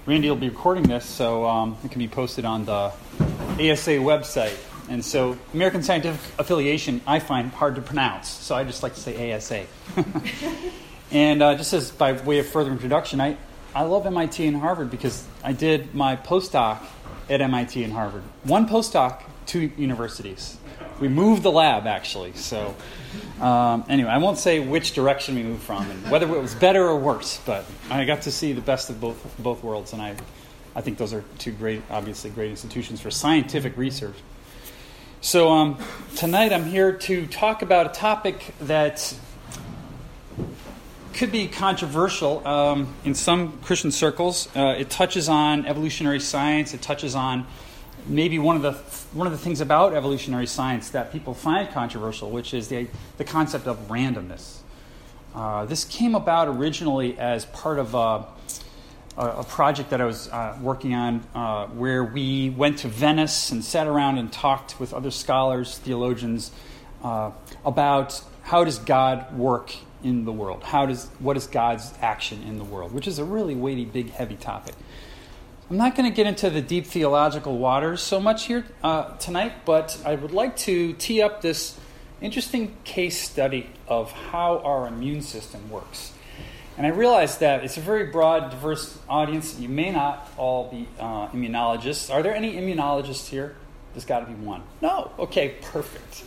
Randy will be recording this, so it can be posted on the ASA website. And so American Scientific Affiliation, I find hard to pronounce, so I just like to say ASA. And just as by way of further introduction, I love MIT and Harvard because I did my postdoc at MIT and Harvard. One postdoc, two universities. We moved the lab, actually. So anyway, I won't say which direction we moved from and whether it was better or worse, but I got to see the best of both worlds, and I think those are two obviously great institutions for scientific research. So tonight I'm here to talk about a topic that could be controversial in some Christian circles. It touches on evolutionary science. It touches on maybe one of the things about evolutionary science that people find controversial, which is the concept of randomness. This came about originally as part of a project that I was working on where we went to Venice and sat around and talked with other scholars, theologians, about how does God work in the world? What is God's action in the world? Which is a really weighty, big, heavy topic. I'm not going to get into the deep theological waters so much here tonight, but I would like to tee up this interesting case study of how our immune system works. And I realize that it's a very broad, diverse audience. You may not all be immunologists. Are there any immunologists here? There's got to be one. No? Okay, perfect.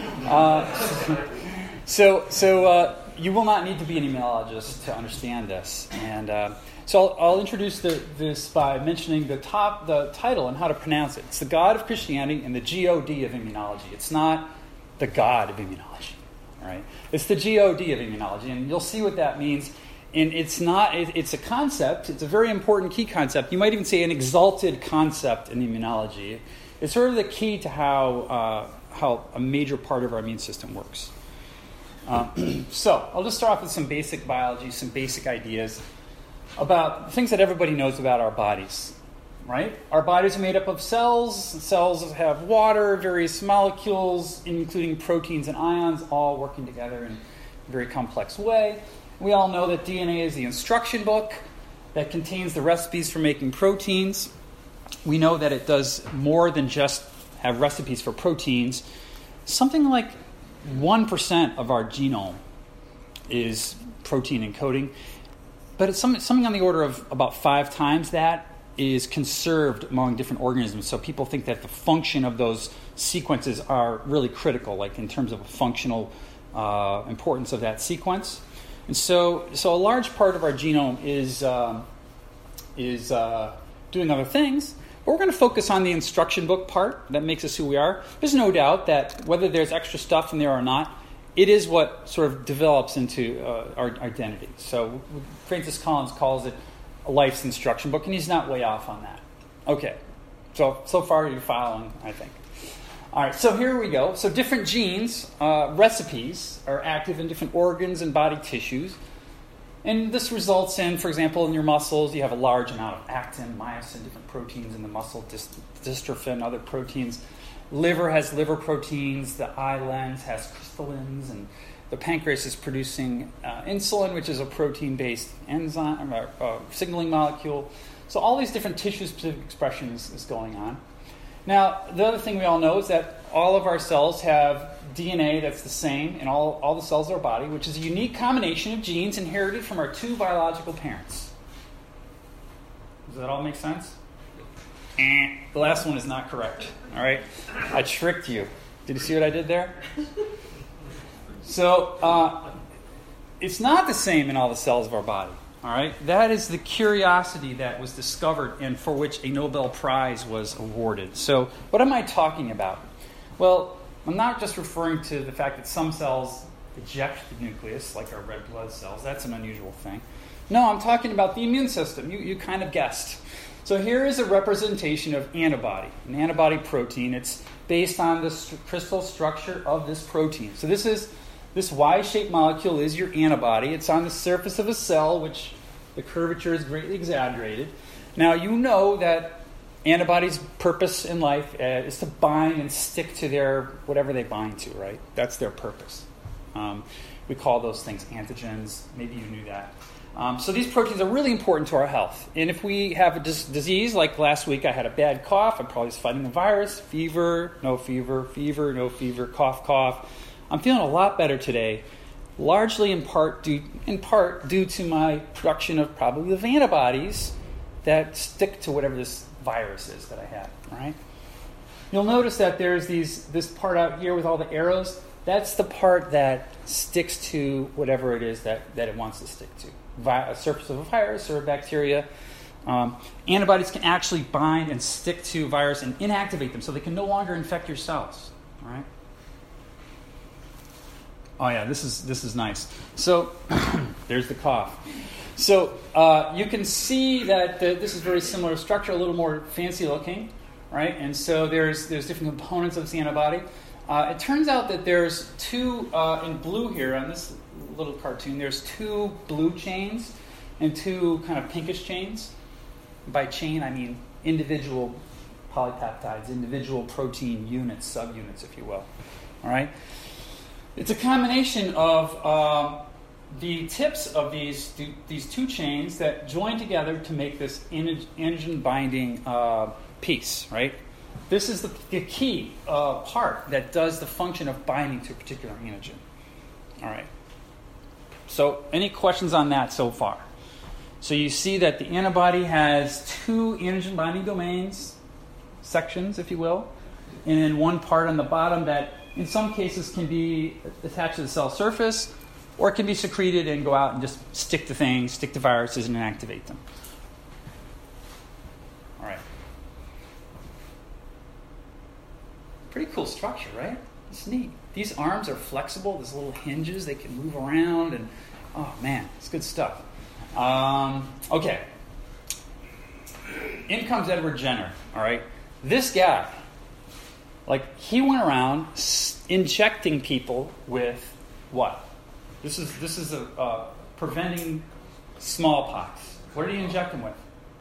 So you will not need to be an immunologist to understand this. And so I'll introduce this by mentioning the title and how to pronounce it. It's the God of Christianity and the G-O-D of immunology. It's not the God of immunology. All right? It's the G-O-D of immunology, and you'll see what that means. And it's a concept. It's a very important key concept. You might even say an exalted concept in immunology. It's sort of the key to how a major part of our immune system works. So I'll just start off with some basic biology, some basic ideas about things that everybody knows about our bodies, right? Our bodies are made up of cells. Cells have water, various molecules, including proteins and ions, all working together in a very complex way. We all know that DNA is the instruction book that contains the recipes for making proteins. We know that it does more than just have recipes for proteins. Something like 1% of our genome is protein encoding, but it's something on the order of about 5 times that is conserved among different organisms. So people think that the function of those sequences are really critical, like in terms of a functional importance of that sequence. And so a large part of our genome is doing other things. But we're going to focus on the instruction book part that makes us who we are. There's no doubt that whether there's extra stuff in there or not, it is what sort of develops into our identity. So Francis Collins calls it a life's instruction book, and he's not way off on that. Okay, so far you're following, I think. All right, so here we go. So different genes, recipes, are active in different organs and body tissues. And this results in, for example, in your muscles, you have a large amount of actin, myosin, different proteins in the muscle, dystrophin, other proteins. Liver has liver proteins. The eye lens has crystallins. And the pancreas is producing insulin, which is a protein-based enzyme, signaling molecule. So all these different tissue-specific expressions is going on. Now, the other thing we all know is that all of our cells have DNA that's the same in all the cells of our body, which is a unique combination of genes inherited from our 2 biological parents. Does that all make sense? The last one is not correct. All right? I tricked you. Did you see what I did there? So, it's not the same in all the cells of our body. All right? That is the curiosity that was discovered and for which a Nobel Prize was awarded. So, what am I talking about? Well, I'm not just referring to the fact that some cells eject the nucleus, like our red blood cells. That's an unusual thing. No, I'm talking about the immune system. You kind of guessed. So here is a representation of antibody, an antibody protein. It's based on the crystal structure of this protein. So this Y-shaped molecule is your antibody. It's on the surface of a cell, which the curvature is greatly exaggerated. Now, you know that antibodies' purpose in life is to bind and stick to their whatever they bind to, right? That's their purpose. We call those things antigens. Maybe you knew that. So these proteins are really important to our health. And if we have a disease, like last week I had a bad cough, I'm probably fighting the virus, fever, no fever, cough, cough. I'm feeling a lot better today, largely in part due to my production of probably of antibodies that stick to whatever this virus is that I have, right? You'll notice that there's this part out here with all the arrows. That's the part that sticks to whatever it is that it wants to stick to. A surface of a virus or a bacteria. Antibodies can actually bind and stick to virus and inactivate them so they can no longer infect your cells. All right? Oh yeah, this is nice. So there's the cough. So you can see that this is very similar structure, a little more fancy looking, right? And so there's different components of this antibody. It turns out that there's two in blue here on this little cartoon. There's two blue chains and two kind of pinkish chains. By chain, I mean individual polypeptides, individual protein units, subunits, if you will. All right. It's a combination of the tips of these two chains that join together to make this antigen binding piece, right? This is the key part that does the function of binding to a particular antigen. All right. So any questions on that so far? So you see that the antibody has two antigen binding domains, sections, if you will, and then one part on the bottom that in some cases can be attached to the cell surface, or it can be secreted and go out and just stick to things, stick to viruses and inactivate them. All right. Pretty cool structure, right? It's neat. These arms are flexible. There's little hinges. They can move around. And, oh, man, it's good stuff. Okay. In comes Edward Jenner, all right? This guy, he went around injecting people with what? This is preventing smallpox. What did he inject them with?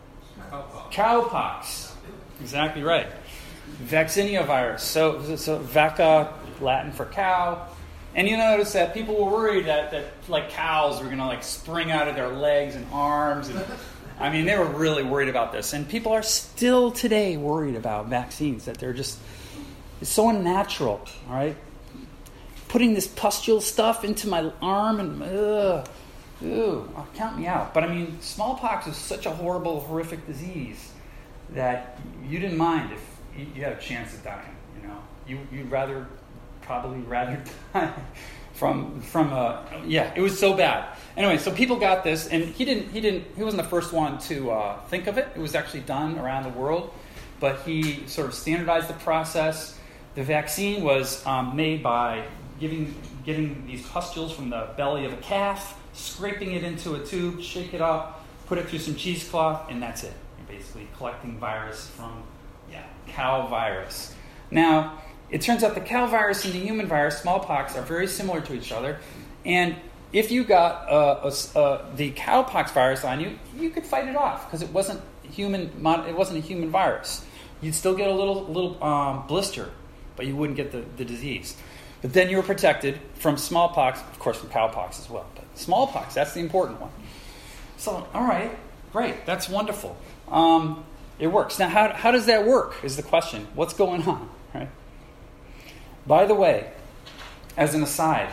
Cowpox. Exactly right. Vaccinia virus. So vacca, Latin for cow. And you notice that people were worried that cows were going to spring out of their legs and arms. And I mean, they were really worried about this. And people are still today worried about vaccines, that it's so unnatural, all right? Putting this pustule stuff into my arm and, count me out. But I mean, smallpox is such a horrific disease that you didn't mind if you had a chance of dying, you know. You'd probably rather die from it was so bad. Anyway, so people got this, and he wasn't the first one to think of it. It was actually done around the world, but he sort of standardized the process. The vaccine was made by getting these pustules from the belly of a calf, scraping it into a tube, shake it up, put it through some cheesecloth, and that's it. You're basically collecting virus from cow virus. Now, it turns out the cow virus and the human virus, smallpox, are very similar to each other. And if you got the cowpox virus on you, you could fight it off because it wasn't human. It wasn't a human virus. You'd still get a little blister, but you wouldn't get the disease. But then you were protected from smallpox, of course, from cowpox as well. But smallpox, that's the important one. So, all right, great, that's wonderful. It works. Now, how does that work is the question. What's going on, right? By the way, as an aside,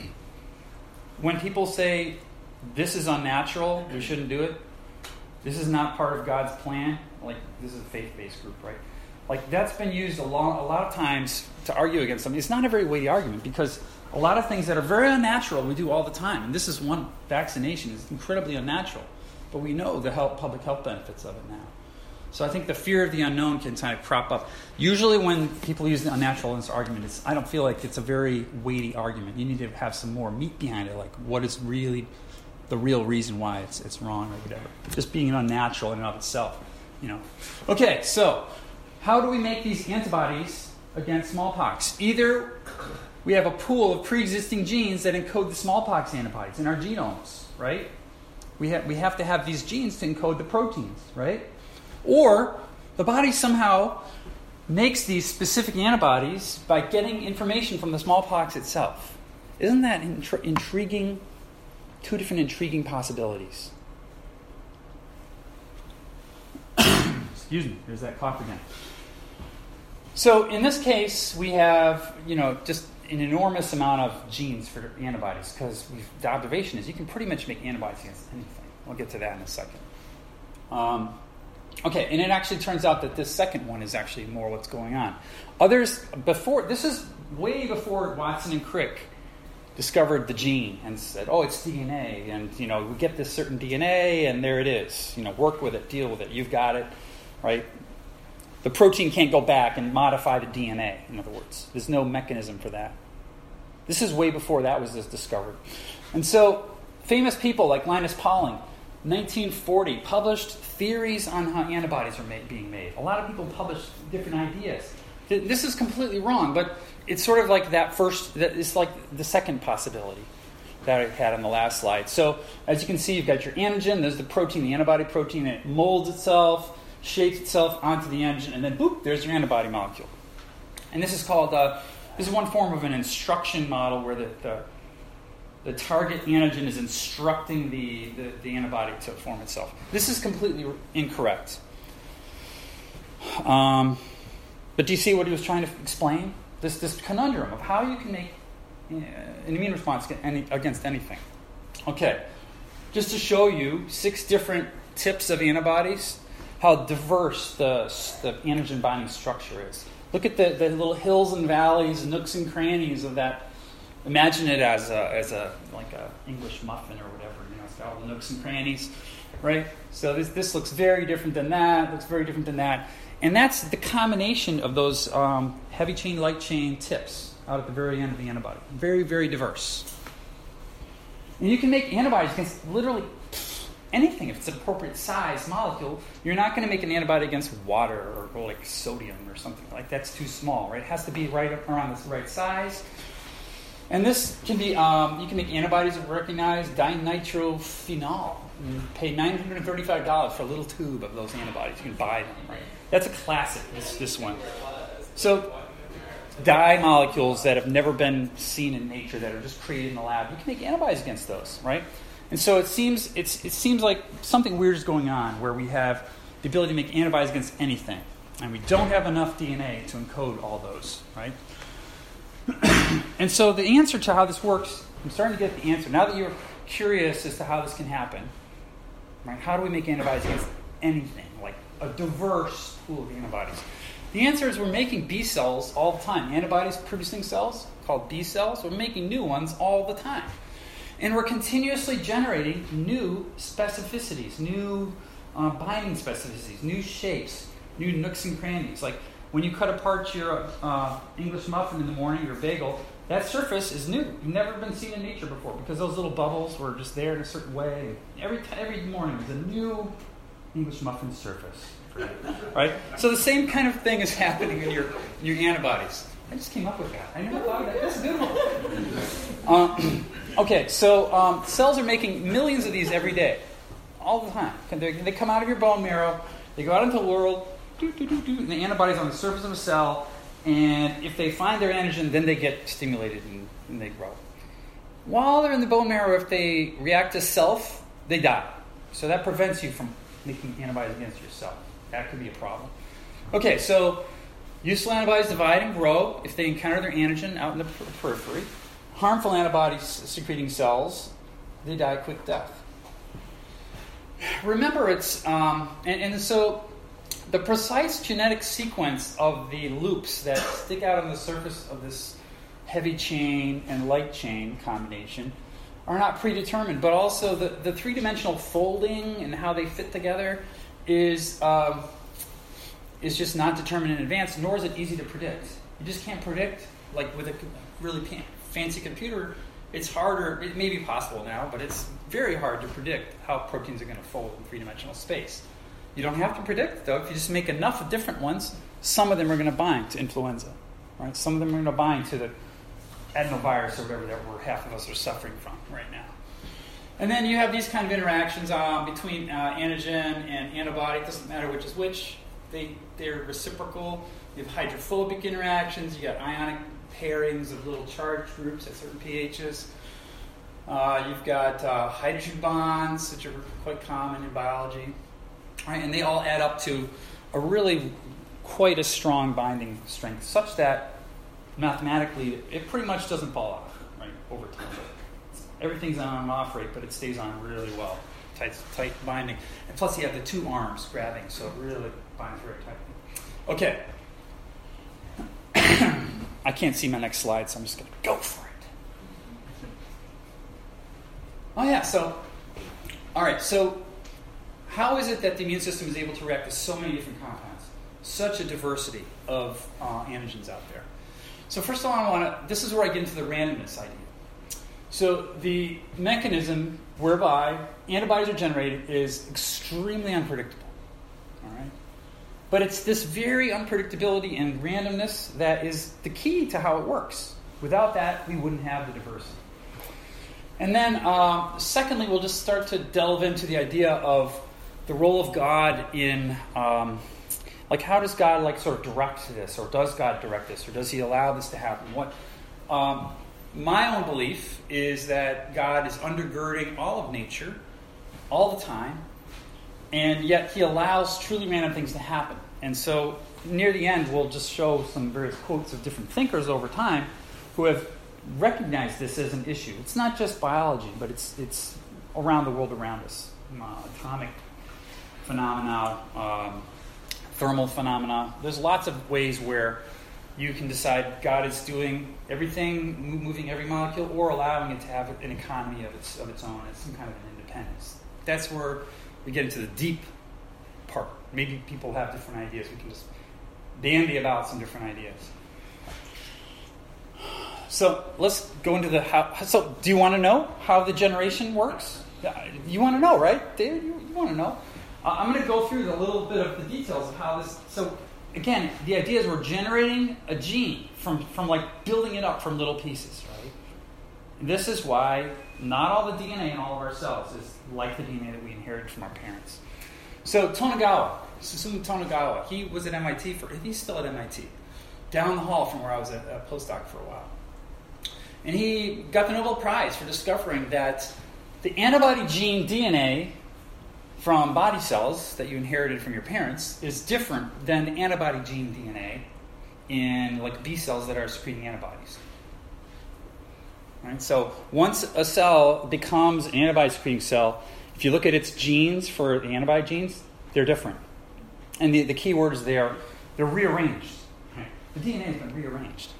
when people say this is unnatural, we shouldn't do it, this is not part of God's plan, this is a faith-based group, right? That's been used a lot of times to argue against something. It's not a very weighty argument because a lot of things that are very unnatural we do all the time. And this is one. Vaccination is incredibly unnatural. But we know the public health benefits of it now. So I think the fear of the unknown can kind of crop up. Usually when people use the unnaturalness argument, I don't feel like it's a very weighty argument. You need to have some more meat behind it, like what is really the real reason why it's wrong or whatever. Just being unnatural in and of itself, you know. Okay, so how do we make these antibodies against smallpox? Either we have a pool of pre-existing genes that encode the smallpox antibodies in our genomes, right? We have to have these genes to encode the proteins, right? Or the body somehow makes these specific antibodies by getting information from the smallpox itself. Isn't that intriguing two different intriguing possibilities. Excuse me, there's that cough again. So in this case, we have, just an enormous amount of genes for antibodies, because the observation is you can pretty much make antibodies against anything. We'll get to that in a second. Okay, and it actually turns out that this second one is actually more what's going on. Others, this is way before Watson and Crick discovered the gene and said, oh, it's DNA, and, we get this certain DNA, and there it is. Work with it, deal with it, you've got it, right? The protein can't go back and modify the DNA, in other words. There's no mechanism for that. This is way before that was discovered. And so, famous people like Linus Pauling, 1940, published theories on how antibodies are being made. A lot of people published different ideas. This is completely wrong, but it's sort of like it's like the second possibility that I had on the last slide. So, as you can see, you've got your antigen, there's the protein, the antibody protein, and it molds itself, shapes itself onto the antigen, and then boop, there's your antibody molecule. And this is called, this is one form of an instruction model where the target antigen is instructing the antibody to form itself. This is completely incorrect. But do you see what he was trying to explain? This conundrum of how you can make an immune response against anything. Okay, just to show you 6 different types of antibodies, how diverse the antigen binding structure is. Look at the little hills and valleys, nooks and crannies of that. Imagine it as a English muffin or whatever. It's got all the nooks and crannies, right? So this looks very different than that. Looks very different than that, and that's the combination of those heavy chain, light chain tips out at the very end of the antibody. Very, very diverse. And you can make antibodies against literally anything if it's an appropriate size molecule. You're not going to make an antibody against water or like sodium or something like that's too small, right? It has to be right around the right size. And this can be, you can make antibodies that recognize dinitrophenol. You pay $935 for a little tube of those antibodies. You can buy them, right? That's a classic, this one. So, dye molecules that have never been seen in nature, that are just created in the lab, you can make antibodies against those, right? And so it seems like something weird is going on where we have the ability to make antibodies against anything. And we don't have enough DNA to encode all those, right? And so the answer to how this works, I'm starting to get the answer. Now that you're curious as to how this can happen, right? How do we make antibodies against anything, like a diverse pool of antibodies? The answer is we're making B cells all the time. Antibodies producing cells called B cells. We're making new ones all the time. And we're continuously generating new specificities, new binding specificities, new shapes, new nooks and crannies. Like when you cut apart your English muffin in the morning, your bagel, that surface is new. You've never been seen in nature before because those little bubbles were just there in a certain way. Every morning there's a new English muffin surface. Right? So the same kind of thing is happening in your antibodies. I just came up with that. I never thought of that. That's a good one. Okay, so cells are making millions of these every day, all the time. They come out of your bone marrow, they go out into the world, and the antibody's on the surface of a cell, and if they find their antigen, then they get stimulated and they grow. While they're in the bone marrow, if they react to self, they die. So that prevents you from making antibodies against yourself. That could be a problem. Okay, so useful antibodies divide and grow if they encounter their antigen out in the periphery. Harmful antibodies secreting cells, they die a quick death. Remember, it's and so the precise genetic sequence of the loops that stick out on the surface of this heavy chain and light chain combination are not predetermined, but also the three-dimensional folding and how they fit together is just not determined in advance, nor is it easy to predict. You just can't predict, like with a really fancy computer. It's harder, it may be possible now, but it's very hard to predict how proteins are going to fold in three-dimensional space. You don't have to predict, though. If you just make enough of different ones, some of them are going to bind to influenza. Right? Some of them are going to bind to the adenovirus or whatever that half of us are suffering from right now. And then you have these kind of interactions between antigen and antibody. It doesn't matter which is which. They're reciprocal. You have hydrophobic interactions. You got ionic pairings of little charged groups at certain pHs. You've got hydrogen bonds, which are quite common in biology. Right? And they all add up to a really quite a strong binding strength, such that mathematically it pretty much doesn't fall off, right, over time. Everything's on an off rate, but it stays on really well. Tight binding. And plus you have the two arms grabbing, so it really binds very tightly. Okay. I can't see my next slide, so I'm just going to go for it. Oh yeah, all right, so how is it that the immune system is able to react to so many different compounds? Such a diversity of antigens out there. So first of all, this is where I get into the randomness idea. So the mechanism whereby antibodies are generated is extremely unpredictable. All right? But it's this very unpredictability and randomness that is the key to how it works. Without that, we wouldn't have the diversity. And then, secondly, we'll just start to delve into the idea of the role of God in, how does God sort of direct this, or does God direct this, or does He allow this to happen? My own belief is that God is undergirding all of nature, all the time, and yet He allows truly random things to happen. And so, near the end, we'll just show some various quotes of different thinkers over time who have recognized this as an issue. It's not just biology, but it's around the world around us. Atomic phenomena, thermal phenomena. There's lots of ways where you can decide God is doing everything, moving every molecule, or allowing it to have an economy of its own, as some kind of an independence. That's where we get into the deep part. Maybe people have different ideas. We can just bandy about some different ideas. So let's go into the how. So do you want to know how the generation works? You want to know, right, David? You want to know. I'm going to go through a little bit of the details of how this. So again, the idea is we're generating a gene from building it up from little pieces, right? And this is why not all the DNA in all of our cells is like the DNA that we inherited from our parents. So Susumu Tonegawa, he was at MIT he's still at MIT, down the hall from where I was a postdoc for a while. And he got the Nobel Prize for discovering that the antibody gene DNA from body cells that you inherited from your parents is different than the antibody gene DNA in B cells that are secreting antibodies. Right? So once a cell becomes an antibody secreting cell, if you look at its genes for the antibody genes, they're different. And the key word is they're rearranged. Right? The DNA has been rearranged.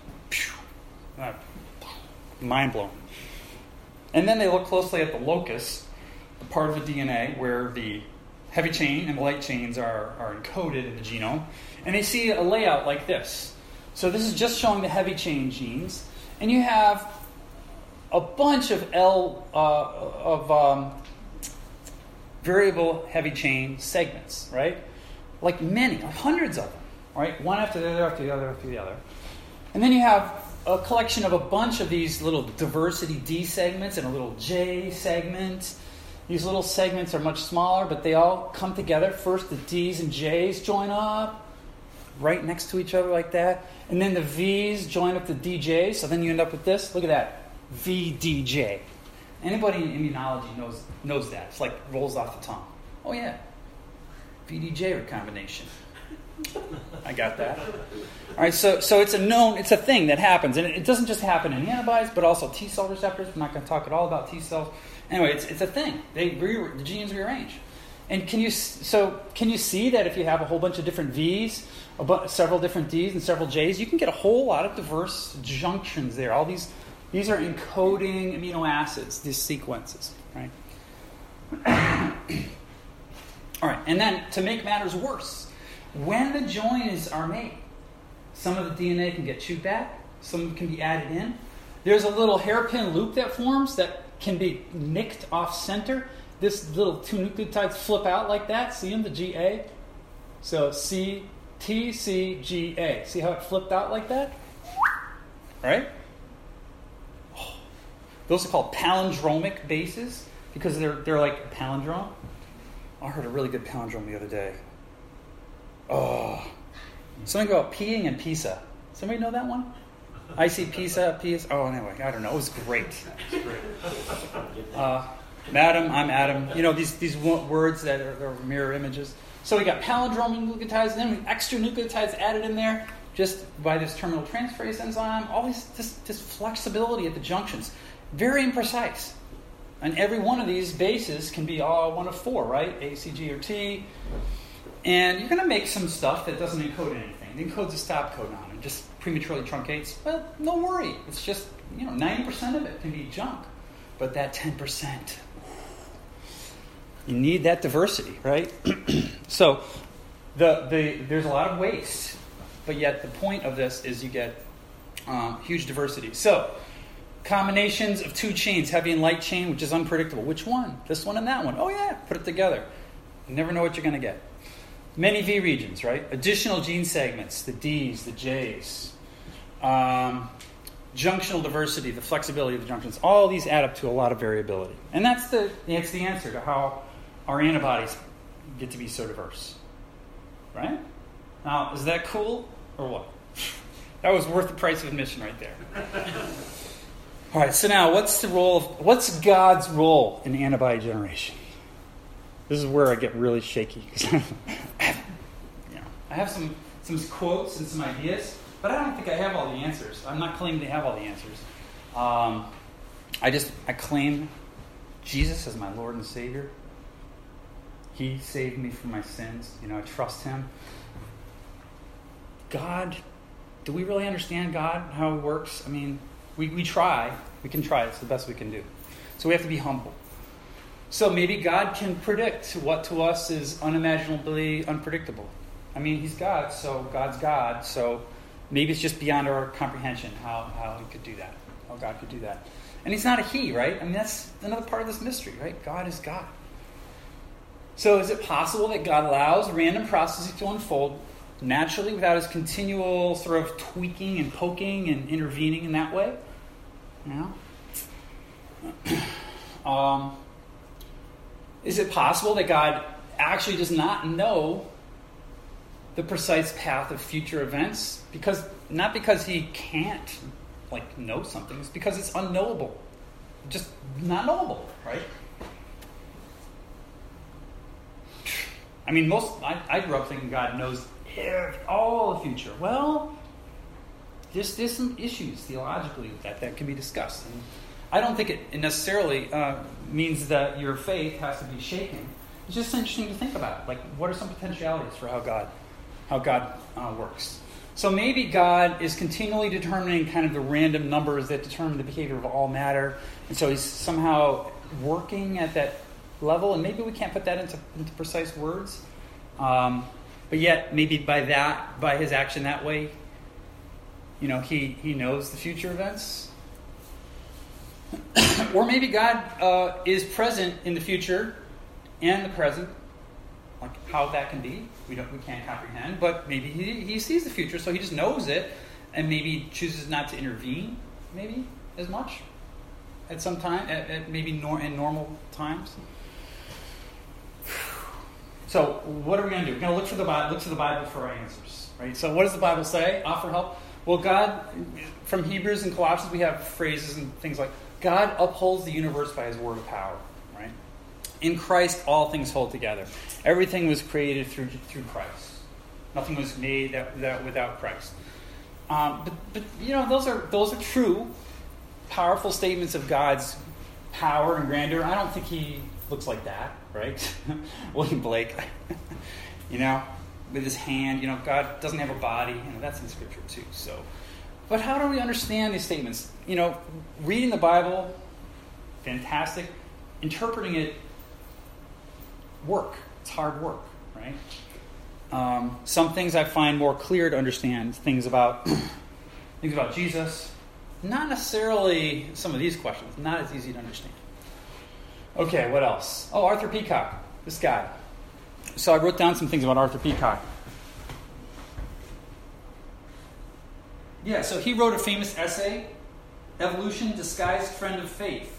Mind-blowing. And then they look closely at the locus, the part of the DNA where the heavy chain and the light chains are encoded in the genome, and they see a layout like this. So this is just showing the heavy chain genes, and you have a bunch of variable heavy chain segments, right? Like hundreds of them, right? One after the other, after the other, after the other. And then you have a collection of a bunch of these little diversity D segments and a little J segment. These little segments are much smaller, but they all come together. First, the D's and J's join up right next to each other like that. And then the V's join up to DJs. So then you end up with this. Look at that. VDJ. Anybody in immunology knows that. It's rolls off the tongue. Oh, yeah. VDJ recombination. I got that. All right, so it's a thing that happens. And it doesn't just happen in antibodies, but also T cell receptors. We're not going to talk at all about T cells. Anyway, it's a thing. The genes rearrange. And can you see that if you have a whole bunch of different V's, several different D's and several J's, you can get a whole lot of diverse junctions there. All these are encoding amino acids, these sequences, right? All right, and then to make matters worse, when the joins are made, some of the DNA can get chewed back, some can be added in. There's a little hairpin loop that forms that can be nicked off center. This little two nucleotides flip out like that. See them, the GA? So CTCGA. See how it flipped out like that? Right? Those are called palindromic bases because they're like a palindrome. I heard a really good palindrome the other day. Oh, something about peeing and pizza. Somebody know that one? I see pizza. Oh, anyway, I don't know. It was great. Madam, I'm Adam. These words that are mirror images. So we got palindromic nucleotides, and then we extra nucleotides added in there just by this terminal transferase enzyme. All this flexibility at the junctions. Very imprecise. And every one of these bases can be all one of four, right? A, C, G, or T. And you're going to make some stuff that doesn't encode anything. It encodes a stop code on it, just prematurely truncates. Well, no worry. It's just, 90% of it can be junk. But that 10%, you need that diversity, right? So there's a lot of waste. But yet the point of this is you get huge diversity. So combinations of two chains, heavy and light chain, which is unpredictable. Which one? This one and that one. Oh, yeah. Put it together. You never know what you're going to get. Many V regions, right? Additional gene segments, the Ds, the Js. Junctional diversity, the flexibility of the junctions. All these add up to a lot of variability. And that's the answer to how our antibodies get to be so diverse. Right? Now, is that cool or what? That was worth the price of admission right there. All right, so now what's God's role in antibody generation? This is where I get really shaky. I have some quotes and some ideas, but I don't think I have all the answers. I'm not claiming to have all the answers. I claim Jesus as my Lord and Savior. He saved me from my sins. I trust Him. God, do we really understand God, how He works? I mean, we try. We can try. It's the best we can do. So we have to be humble. So maybe God can predict what to us is unimaginably unpredictable. I mean, He's God, so God's God. So maybe it's just beyond our comprehension how He could do that, how God could do that. And He's not a He, right? I mean, that's another part of this mystery, right? God is God. So is it possible that God allows random processes to unfold naturally without His continual sort of tweaking and poking and intervening in that way? Is it possible that God actually does not know the precise path of future events? Not because He can't know something, it's because it's unknowable. Just not knowable, right? I mean, I grew up thinking God knows all the future. Well, there's some issues theologically with that can be discussed. And I don't think it necessarily means that your faith has to be shaken. It's just interesting to think about. What are some potentialities for how God works? So maybe God is continually determining kind of the random numbers that determine the behavior of all matter, and so He's somehow working at that level, and maybe we can't put that into precise words. But yet, maybe by His action that way, He knows the future events. Or maybe God is present in the future and the present. How that can be, we can't comprehend. But maybe He sees the future, so He just knows it, and maybe chooses not to intervene, maybe as much at some time, at maybe in normal times. So what are we going to do? We're going to look to the Bible for our answers, right? So what does the Bible say? Offer help. Well, God, from Hebrews and Colossians, we have phrases and things like, God upholds the universe by His word of power, right? In Christ, all things hold together. Everything was created through Christ. Nothing was made that without Christ. But those are true, powerful statements of God's power and grandeur. I don't think He looks like that, right? William Blake, with his hand, God doesn't have a body. That's in Scripture too. So, but how do we understand these statements? Reading the Bible, fantastic. Interpreting it, work. It's hard work, right? Some things I find more clear to understand. Things about Jesus. Not necessarily some of these questions. Not as easy to understand. Okay, what else? Oh, Arthur Peacock. This guy. So I wrote down some things about Arthur Peacock. Yeah, so he wrote a famous essay, Evolution, Disguised Friend of Faith.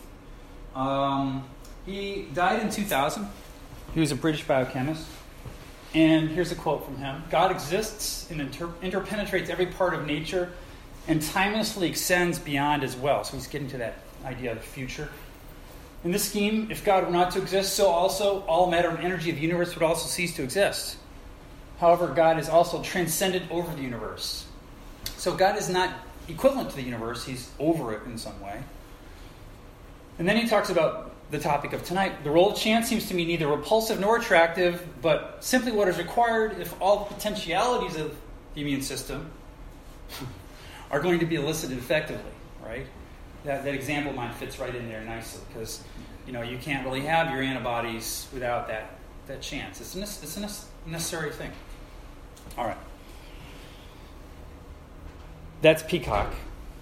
He died in 2000. He was a British biochemist. And here's a quote from him. God exists and interpenetrates every part of nature and timelessly extends beyond as well. So he's getting to that idea of the future. In this scheme, if God were not to exist, so also all matter and energy of the universe would also cease to exist. However, God is also transcendent over the universe. So God is not equivalent to the universe. He's over it in some way. And then he talks about the topic of tonight. The role of chance seems to me neither repulsive nor attractive, but simply what is required if all the potentialities of the immune system are going to be elicited effectively, right? That example of mine fits right in there nicely because, you can't really have your antibodies without that chance. It's a necessary thing. All right. That's Peacock.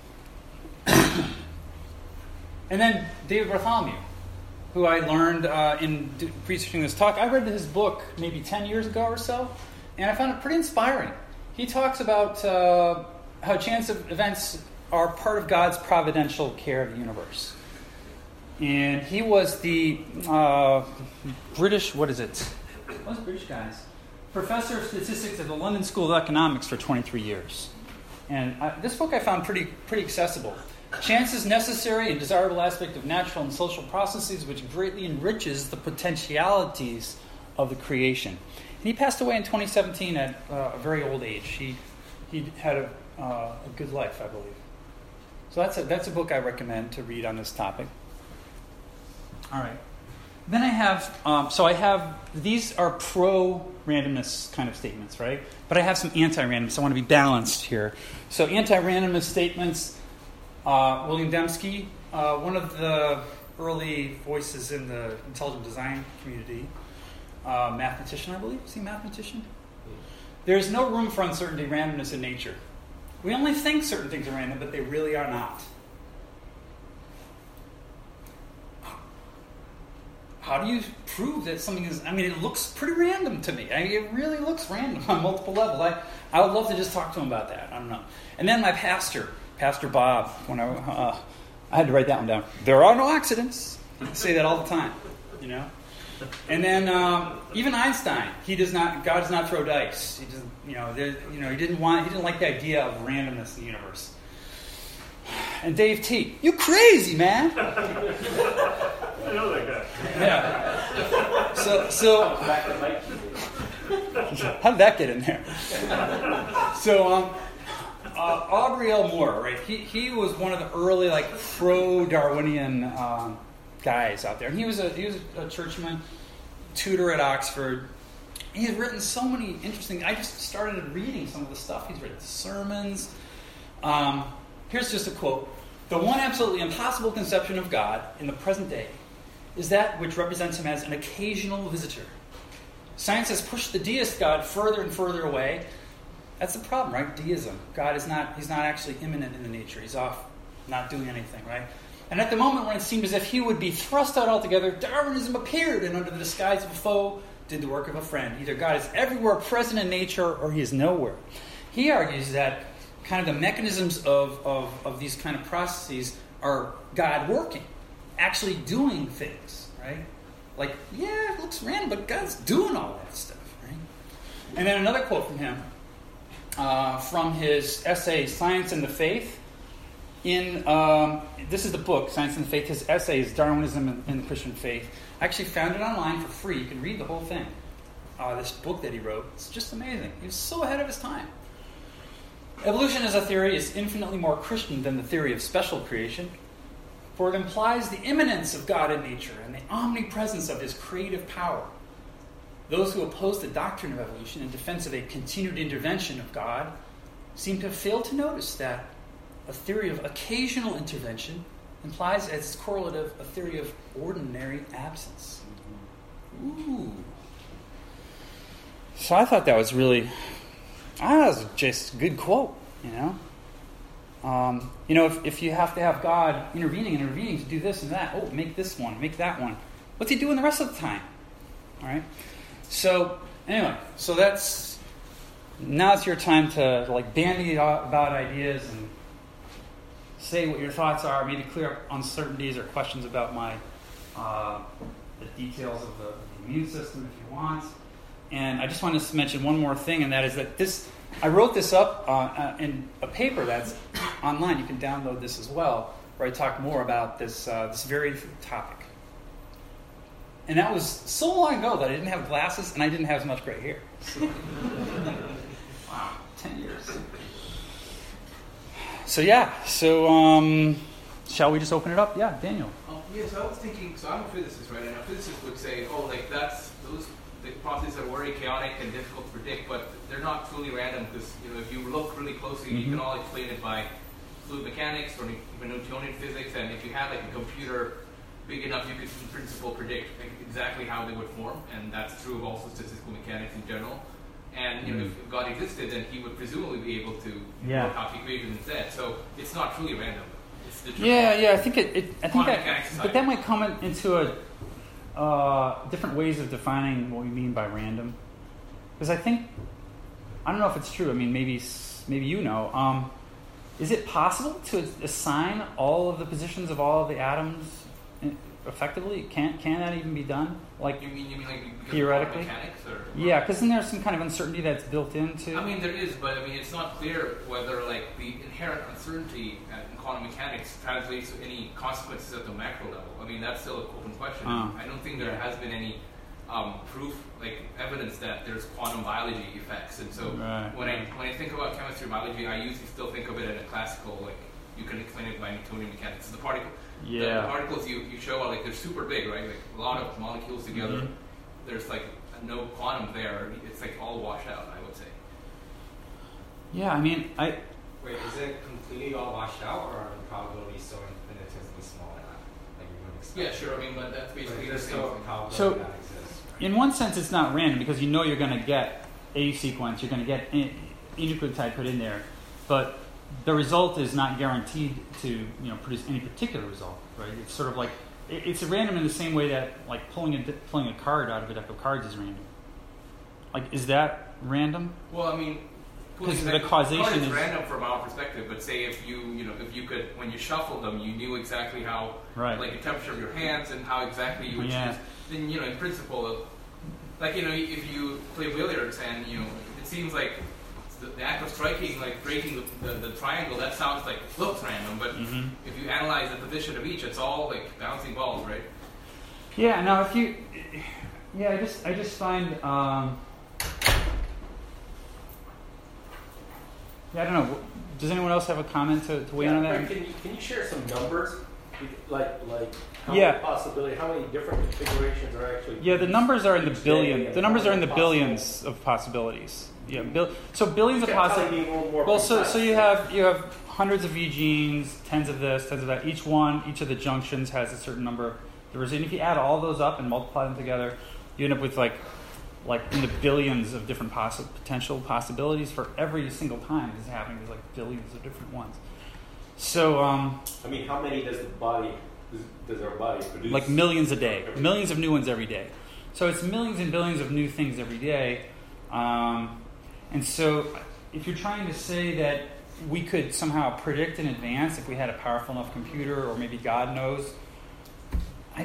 And then David Bartholomew, who I learned in researching this talk. I read his book maybe 10 years ago or so, and I found it pretty inspiring. He talks about how chance of events are part of God's providential care of the universe. And he was the British, British guys? Professor of statistics at the London School of Economics for 23 years. And this book I found pretty accessible. Chance is necessary and desirable aspect of natural and social processes which greatly enriches the potentialities of the creation. And he passed away in 2017 at a very old age. He had a good life, I believe. So that's a book I recommend to read on this topic. All right. Then I have, these are pro-randomness kind of statements, right? But I have some anti-randomness. I want to be balanced here. So anti-randomness statements, William Dembski, one of the early voices in the intelligent design community, mathematician, I believe. Is he a mathematician? There is no room for uncertainty, randomness in nature. We only think certain things are random, but they really are not. How do you prove that something is... it looks pretty random to me. It really looks random on multiple levels. I would love to just talk to him about that. I don't know. And then my pastor, Pastor Bob, when I had to write that one down. There are no accidents. I say that all the time, And then even Einstein, God does not throw dice. He doesn't, he didn't like the idea of randomness in the universe. And Dave T, you crazy, man. I know that guy. Yeah. So how did that get in there? So Aubrey L. Moore, right? He was one of the early pro-Darwinian guys out there, and he was a churchman, tutor at Oxford. He had written so many interesting. I just started reading some of the stuff he's written, sermons. Here's just a quote: "The one absolutely impossible conception of God in the present day is that which represents him as an occasional visitor. Science has pushed the deist God further and further away." That's the problem, right? Deism. God is not, he's not actually immanent in the nature. He's off not doing anything, right? And at the moment when it seemed as if he would be thrust out altogether, Darwinism appeared and under the disguise of a foe did the work of a friend. Either God is everywhere present in nature or he is nowhere. He argues that kind of the mechanisms of these kind of processes are God working, actually doing things, right? It looks random, but God's doing all that stuff, right? And then another quote from him, from his essay, Science and the Faith. This is the book, Science and the Faith. His essay is Darwinism and the Christian Faith. I actually found it online for free. You can read the whole thing. This book that he wrote. It's just amazing. He was so ahead of his time. Evolution as a theory is infinitely more Christian than the theory of special creation, for it implies the immanence of God in nature and the omnipresence of his creative power. Those who oppose the doctrine of evolution in defense of a continued intervention of God seem to have failed to notice that a theory of occasional intervention implies as its correlative a theory of ordinary absence. Ooh. So I thought that was really... that was just a good quote, If you have to have God intervening to do this and that, make this one, make that one. What's he doing the rest of the time? All right? So, anyway, now it's your time to bandy about ideas and say what your thoughts are, maybe clear up uncertainties or questions about the details of the immune system if you want. And I just wanted to mention one more thing, and that is that I wrote this up in a paper that's online. You can download this as well, where I talk more about this very topic. And that was so long ago that I didn't have glasses and I didn't have as much gray hair. So, wow, 10 years. So shall we just open it up? Yeah, Daniel. So I was thinking, so I'm a physicist, right? And a physicist would say, the processes are very chaotic and difficult to predict, but they're not truly random because, if you look really closely, you can all explain it by fluid mechanics or even Newtonian physics, and if you had like a computer big enough, you could in principle predict exactly how they would form, and that's true of also statistical mechanics in general. And if God existed, then he would presumably be able to work out equations instead. So it's not truly random. It's the I think but that might come into different ways of defining what we mean by random. Because I don't know if it's true. I mean, maybe you know. Is it possible to assign all of the positions of all of the atoms effectively? Can that even be done? Like you mean like theoretically? Mechanics or yeah, because then there's some kind of uncertainty that's built into. I mean, there is, but it's not clear whether like the inherent uncertainty in quantum mechanics translates to any consequences at the macro level. I mean, that's still an open question. I don't think there has been any proof, like evidence that there's quantum biology effects. And so when I think about chemistry or biology, I usually still think of it in a classical, like you can explain it by Newtonian mechanics. The particles you show are like they're super big, right? Like a lot of molecules together. There's like no quantum there. It's like all washed out, I would say. Yeah, I mean, Wait, is it completely all washed out, or are the probabilities so infinitesimally small that like you wouldn't expect? Yeah, sure. I mean, but that's basically there's the still a same. probability that exists. In one sense, it's not random because you're going to get a sequence, you're going to get a nucleotide put in there, but the result is not guaranteed to produce any particular result, right? It's sort of like it's random in the same way that like pulling a card out of a deck of cards is random. Like, is that random? Well, I mean, because the causation is random from our perspective. But say if you could, when you shuffle them, you knew exactly how, like the temperature of your hands and how exactly you would choose. Then in principle, like if you play billiards and it seems like the act of striking, like breaking the triangle, that sounds like it looks random, but if you analyze the position of each, it's all like bouncing balls, right? Yeah. Now, I just find, I don't know. Does anyone else have a comment to weigh in on that? Can you share some numbers, like how many possibilities, how many different configurations are actually? Yeah, the numbers are in the billion. The numbers are in the billions of possibilities. Yeah, so billions of possibilities. Well, so you have hundreds of V genes, tens of this, tens of that. Each of the junctions has a certain number. And if you add all those up and multiply them together, you end up with like in the billions of different potential possibilities for every single time this is happening. There's like billions of different ones. So I mean, how many does our body produce? Like millions a day, millions of new ones every day. So it's millions and billions of new things every day. And so if you're trying to say that we could somehow predict in advance if we had a powerful enough computer, or maybe God knows, I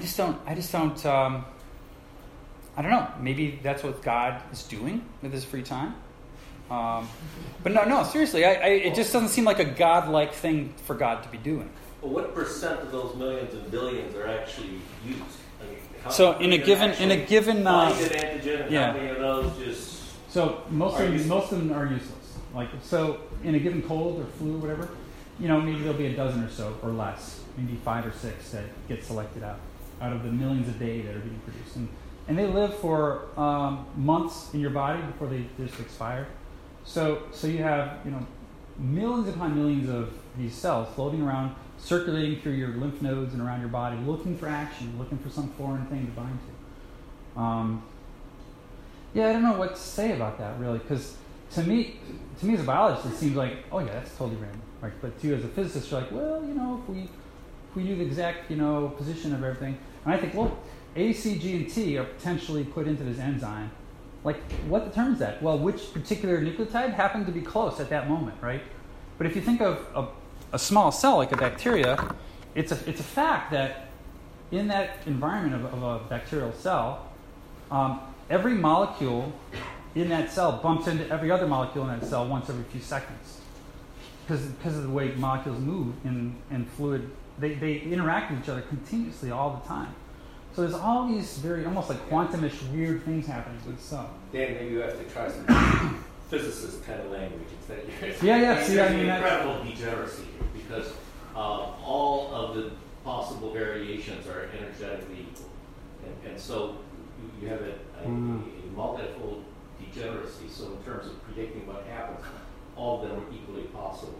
don't know. Maybe that's what God is doing with his free time. But no, seriously, it just doesn't seem like a God-like thing for God to be doing. Well, what percent of those millions and billions are actually used? I mean, so in a given antigen, and how many of those just? So most of them are useless. Like, so in a given cold or flu or whatever, maybe there'll be a dozen or so or less, maybe 5 or 6 that get selected out of the millions a day that are being produced, and they live for months in your body before they just expire. So you have millions upon millions of these cells floating around, circulating through your lymph nodes and around your body, looking for action, looking for some foreign thing to bind to. I don't know what to say about that, really, because to me as a biologist, it seems like, oh yeah, that's totally random, right? But to you as a physicist, you're like, well, if we knew the exact, position of everything, and I think, well, A, C, G, and T are potentially put into this enzyme. Like, what determines that? Well, which particular nucleotide happened to be close at that moment, right? But if you think of a small cell like a bacteria, it's a fact that in that environment of a bacterial cell, every molecule in that cell bumps into every other molecule in that cell once every few seconds. Because of the way molecules move in fluid, they interact with each other continuously all the time. So there's all these very, almost like quantumish weird things happening with stuff. Dan, maybe you have to try some physicist kind of language. Yeah. See, there's incredible degeneracy here because all of the possible variations are energetically equal. And so you have a multifold degeneracy. So in terms of predicting what happens, all of them are equally possible.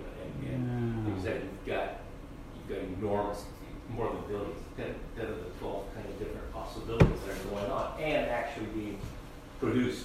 And that you've got enormous, more than billions, 10 of the 12 kind of different possibilities that are going on and actually being produced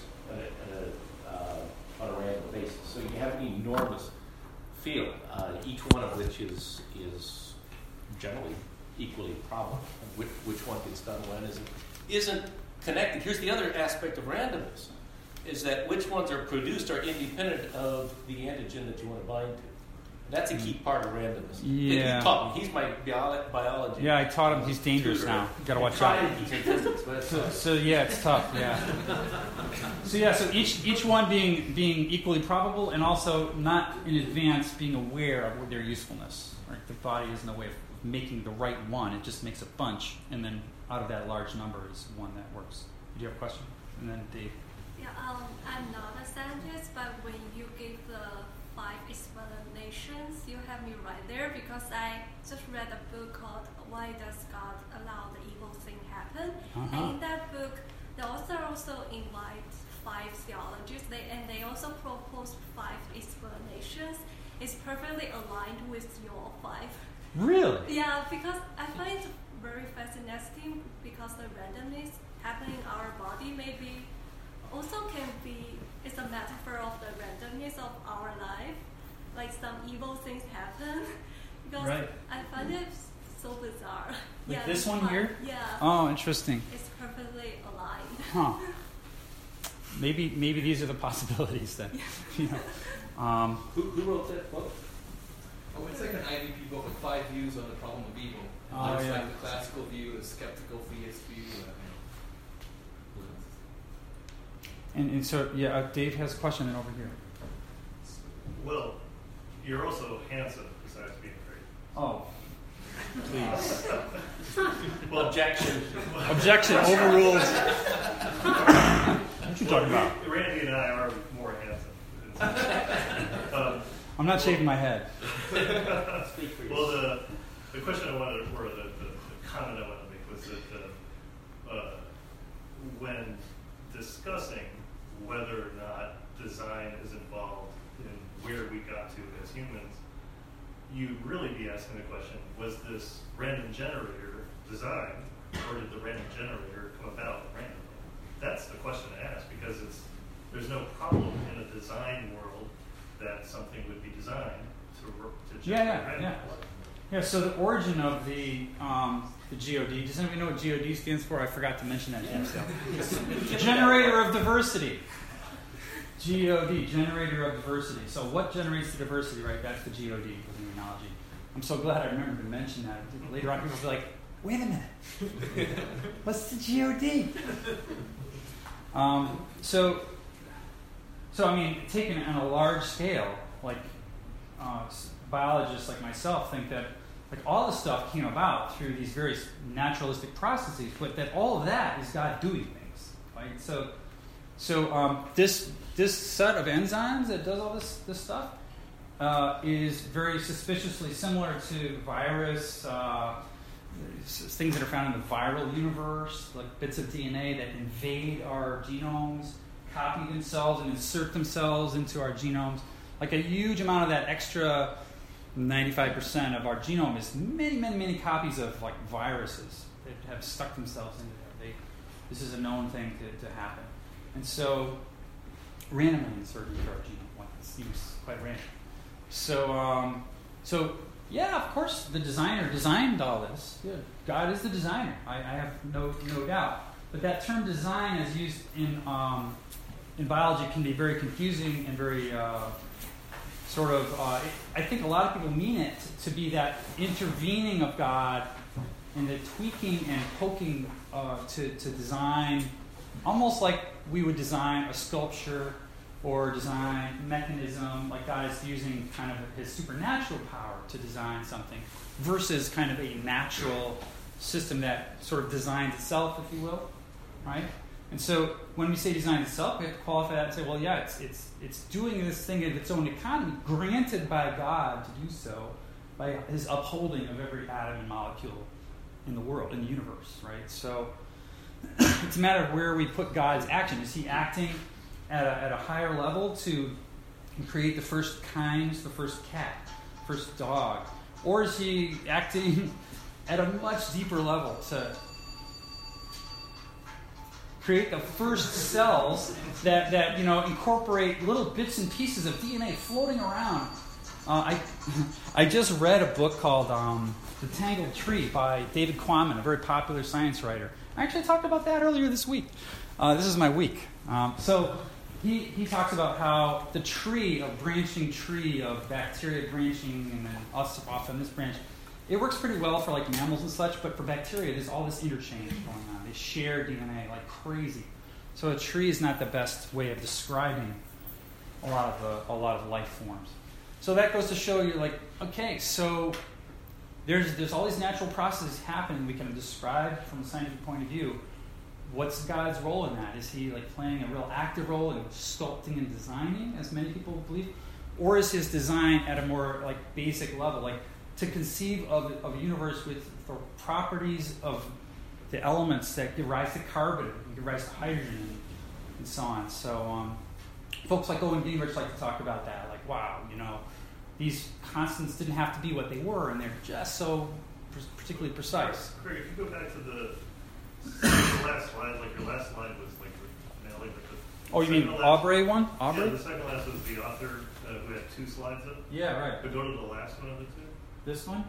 on a random basis. So you have an enormous field, each one of which is generally equally probable. Which one gets done when isn't connected. Here's the other aspect of randomness, is that which ones are produced are independent of the antigen that you want to bind to. That's a key part of randomness. Yeah. He taught me. He's my biology. Yeah, I taught him. He's dangerous now. You got to watch out. So yeah, it's tough. Yeah. So each one being equally probable, and also not in advance being aware of their usefulness. Right? The body isn't a way of making the right one. It just makes a bunch, and then out of that large number is one that works. Do you have a question? And then Dave. Yeah, I'm not a scientist, but when you give the 5 explanations, you have me right there because I just read a book called Why Does God Allow the Evil Thing Happen? And in that book, the author also invites 5 theologians, they also propose 5 explanations. It's perfectly aligned with your 5. Really? Yeah, because I find it very fascinating because the randomness happening in our body maybe also can be, it's a metaphor of the randomness of our life. Like some evil things happen. Because right. I find it so bizarre. Like this one here? Yeah. Oh, interesting. It's perfectly aligned. Huh. Maybe these are the possibilities then. You know. Who wrote that book? Oh, it's like an IVP book with 5 views on the problem of evil. There's like the classical view, the skeptical theist view. And so, Dave has a question over here. Well, you're also handsome besides being great. Oh, please. Well, objection. Objection, overruled. What you talking about? Randy and I are more handsome. I'm not shaving my head. Speak for well, the question I wanted, or the comment I wanted to make was that when discussing whether or not design is involved in where we got to as humans, you'd really be asking the question, was this random generator designed, or did the random generator come about randomly? That's the question to ask, because there's no problem in a design world that something would be designed to generate randomly. Yeah, so the origin of the GOD, does anybody know what GOD stands for? I forgot to mention that to you. Generator of diversity. GOD, generator of diversity. So what generates the diversity, right? That's the GOD with the analogy. I'm so glad I remembered to mention that. Later on, people will be like, wait a minute. What's the GOD? So I mean, taken on a large scale, like biologists like myself think that like all this stuff came about through these various naturalistic processes, but that all of that is God doing things, right? So this set of enzymes that does all this stuff is very suspiciously similar to virus, things that are found in the viral universe, like bits of DNA that invade our genomes, copy themselves and insert themselves into our genomes. Like a huge amount of that extra 95% of our genome is many, many, many copies of like viruses that have stuck themselves into there. This is a known thing to happen. And so randomly inserted into our genome, like it seems quite random. So yeah, of course the designer designed all this. Yeah, God is the designer. I have no doubt. But that term design as used in biology can be very confusing and very I think a lot of people mean it to be that intervening of God and the tweaking and poking to design, almost like we would design a sculpture or design a mechanism, like God is using kind of his supernatural power to design something versus kind of a natural system that sort of designs itself, if you will, right? And so when we say design itself, we have to qualify that and say, well, yeah, it's doing this thing of its own economy, granted by God to do so by his upholding of every atom and molecule in the world, in the universe, right? So it's a matter of where we put God's action. Is he acting at a higher level to create the first kinds, the first cat, first dog? Or is he acting at a much deeper level to create the first cells that incorporate little bits and pieces of DNA floating around? I just read a book called The Tangled Tree by David Quammen, a very popular science writer. I actually talked about that earlier this week. This is my week. So he talks about how the branching tree of bacteria branching and then us off on this branch, it works pretty well for like mammals and such, but for bacteria, there's all this interchange going on. They share DNA like crazy. So a tree is not the best way of describing a lot of life forms. So that goes to show you, like, okay, so there's all these natural processes happening. We can describe from a scientific point of view. What's God's role in that? Is he like playing a real active role in sculpting and designing, as many people believe, or is his design at a more like basic level, like to conceive of a universe with the properties of the elements that give rise to carbon, give rise to hydrogen, and so on. So folks like Owen Gingerich like to talk about that. Like, wow, these constants didn't have to be what they were, and they're just so particularly precise. Craig, if you go back to the last slide, like your last slide was like the Oh, you mean Aubrey one? Aubrey? Yeah, the second last was the author who had 2 slides up. Yeah, right. But go to the last one of the 2. This one?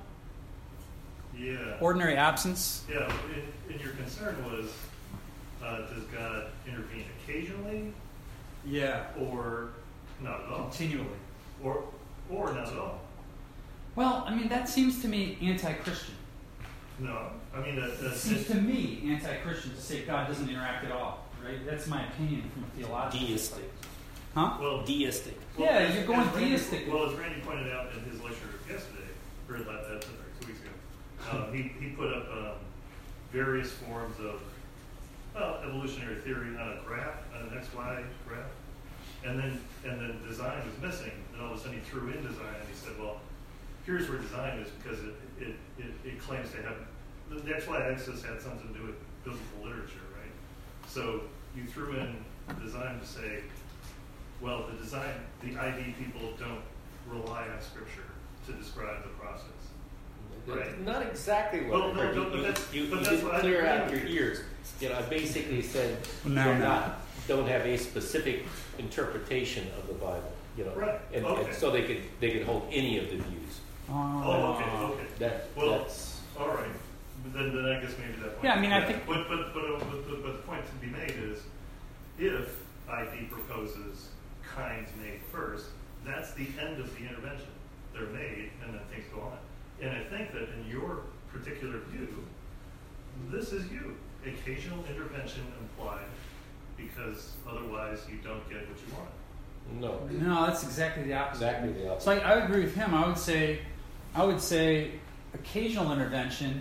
Yeah. Ordinary absence. Yeah, and your concern was, does God intervene occasionally? Yeah. Or not at all? Continually. Or not at all? Well, I mean, that seems to me anti-Christian. No, I mean it seems to me anti-Christian to say God doesn't interact at all, right? That's my opinion from a theological Deistic. Huh? Well, Deistic. Well, yeah, you're going deistic. Well, as Randy pointed out in his lecture yesterday, or 2 weeks ago, he put up various forms of evolutionary theory on a graph, on an XY graph, and then design was missing. And all of a sudden he threw in design, and he said, well, here's where design is, because it claims to have the XY axis had something to do with biblical literature, right? So you threw in design to say, well, the ID people don't rely on scripture to describe the process. Right. Not exactly what I heard. You didn't clear out your ears. I basically said don't have a specific interpretation of the Bible. Right. And so they could hold any of the views. Okay. That's all right. Then I guess maybe that point. Yeah, I mean, I think. But the point to be made is, if ID proposes kinds made first, that's the end of the intervention. They're made, and then things go on. And I think that in your particular view, this is you. Occasional intervention implied, because otherwise you don't get what you want. No, that's exactly the opposite. Exactly the opposite. So I would agree with him. I would say occasional intervention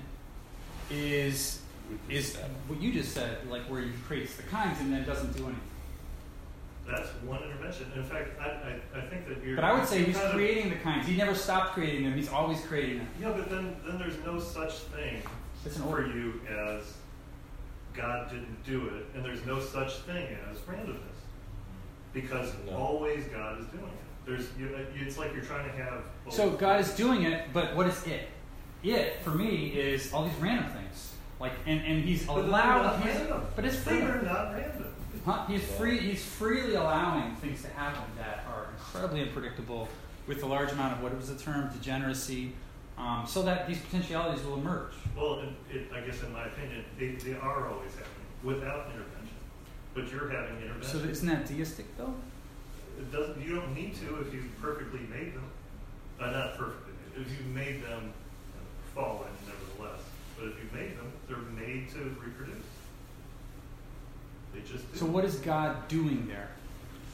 is what you just said, like where he creates the kinds and then doesn't do anything. That's one intervention. In fact, I think that you're... But I would say he's creating the kinds. He never stopped creating them. He's always creating them. Yeah, but then there's no such thing for you as God didn't do it, and there's no such thing as randomness. Because always God is doing it. It's like you're trying to have... So God is doing it, but what is it? It, for me, is all these random things. And he's allowed... But it's freedom. They're not random. He's freely allowing things to happen that are incredibly unpredictable with a large amount of, what was the term, degeneracy, so that these potentialities will emerge. Well, I guess in my opinion, they are always happening without intervention. But you're having intervention. So isn't that deistic, though? You don't need to if you perfectly made them. Not perfectly made. If you made them fallen, nevertheless. But if you made them, they're made to reproduce. They just do. So what is God doing there?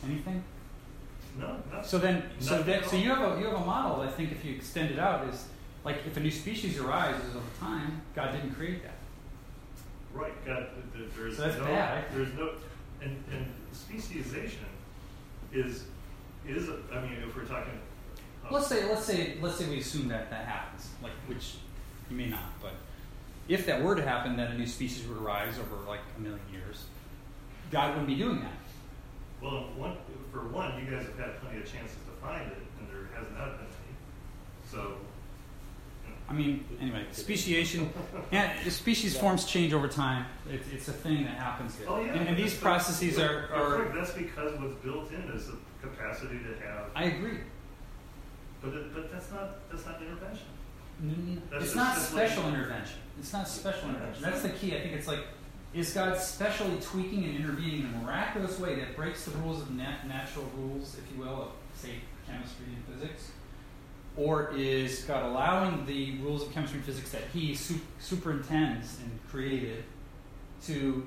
Anything? No, nothing. So you have a model. I think if you extend it out, Like if a new species arises over time, God didn't create that. Right. God, there's So that's no, bad. there's no, and speciation is I mean, if we're talking. Let's say we assume that happens, like, which you may not, but if that were to happen, that a new species would arise over like 1 million years, God wouldn't be doing that. Well, for one, you guys have had plenty of chances to find it, and there has not been any. So. I mean, anyway, speciation, and the species forms change over time. It's a thing that happens. Oh, yeah. And these processes are. That's because what's built in is the capacity to have. I agree. But that's not intervention. It's not special intervention. It's not special intervention. That's the key. I think it's like, is God specially tweaking and intervening in a miraculous way that breaks the rules of natural rules, if you will, of, say, chemistry and physics? Or is God allowing the rules of chemistry and physics that He superintends and created to,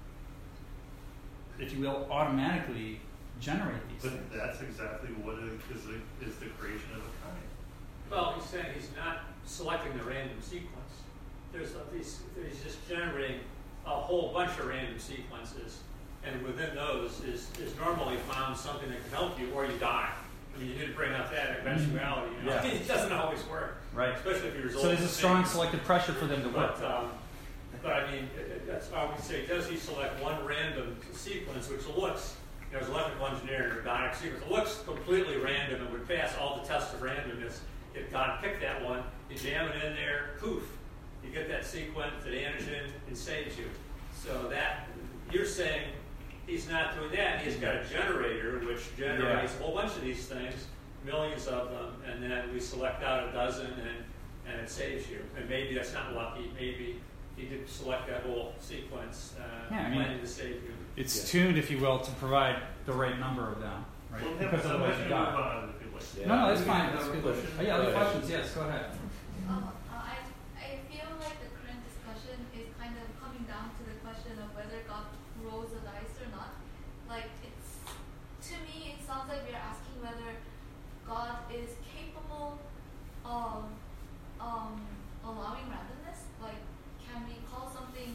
if you will, automatically generate these things? But that's exactly what is the creation of a kind. Well, he's saying he's not selecting the random sequence. He's just generating a whole bunch of random sequences, and within those is normally found something that can help you, or you die. I mean, you did bring up that eventuality. You know? Yeah. It doesn't always work, Right. especially if you result. So there's in a the strong same. selective pressure for them to work. But I mean, that's why we say, does he select one random sequence which looks, as an electrical engineer, an organic sequence, it looks completely random and would pass all the tests of randomness. If God picked that one, you jam it in there, poof, you get that sequence, that antigen, and saves you. So that, you're saying he's not doing that. He's got a generator which generates a whole bunch of these things, millions of them, and then we select out a dozen and it saves you. And maybe that's not lucky. Maybe he did select that whole sequence planning to save you. It's tuned, if you will, to provide the right number of them, right? Well, Because otherwise you die. No, that's fine. That's good. Oh, yeah, other questions? Yes, go ahead. I feel like the current discussion is kind of coming down to the question of whether God rolls the dice or not. Like, to me, it sounds like we're asking whether God is capable of allowing randomness. Like, can we call something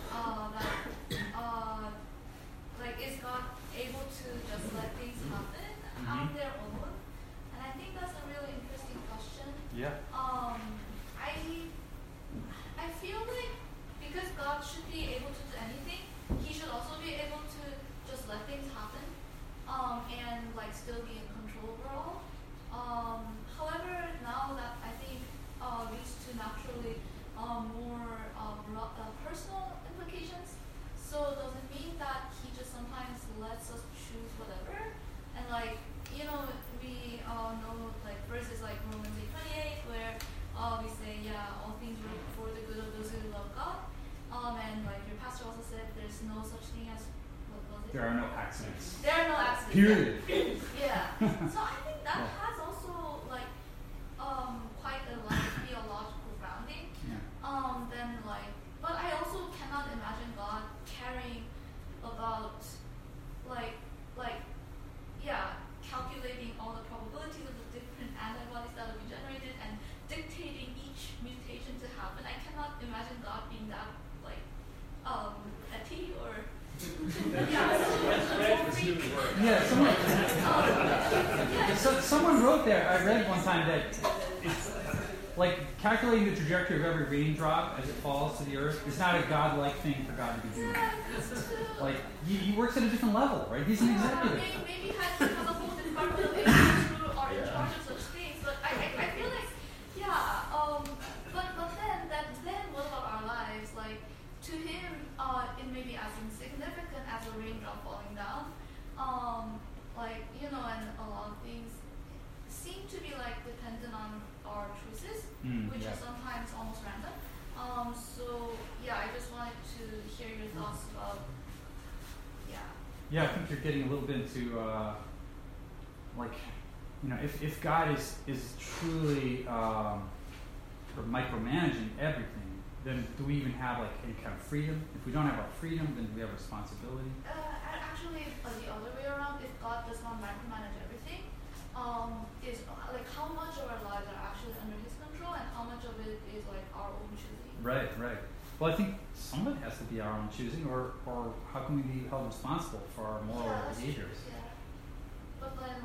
is God able to just let things happen on their own? And I think that's a really interesting question. Yeah. I feel like because God should be able to do anything, He should also be able to just let things happen, and like still be in control overall. However, now that I think leads to naturally more personal implications. So does it mean that He just sometimes lets us choose whatever? And like, you know, we know like verses like Romans 8:28 where we say, all things work for the good of those who love God. And like your pastor also said, there's no such thing as, what was it? There are no accidents. There are no accidents. Period. Yeah. So I think that has also like quite a lot of theological grounding. Yeah. Then like, but I also cannot imagine God caring about calculating all the probabilities of the different antibodies that will be generated and dictating each mutation to happen. I cannot imagine God being that like petty or someone wrote there. I read one time that it's like calculating the trajectory of every raindrop as it falls to the earth is not a godlike thing for God to be doing. Like he works at a different level, right? He's an executive. Maybe has a whole department of agents who are in charge of such things. But I feel like but then what about our lives? Like to Him, it may be as insignificant as a raindrop falling down. And a lot of things seem to be like dependent on our choices, which is sometimes almost random. I just wanted to hear your thoughts about. Yeah, I think you're getting a little bit into if God is truly sort of micromanaging everything, then do we even have like any kind of freedom? If we don't have our freedom, then do we have responsibility? Actually, the other way around. If God does not micromanage everything, is like how much of our lives are actually under His control, and how much of it is like our own choosing. Right. Well, I think some of it has to be our own choosing, or how can we be held responsible for our moral behaviors? Yeah. But then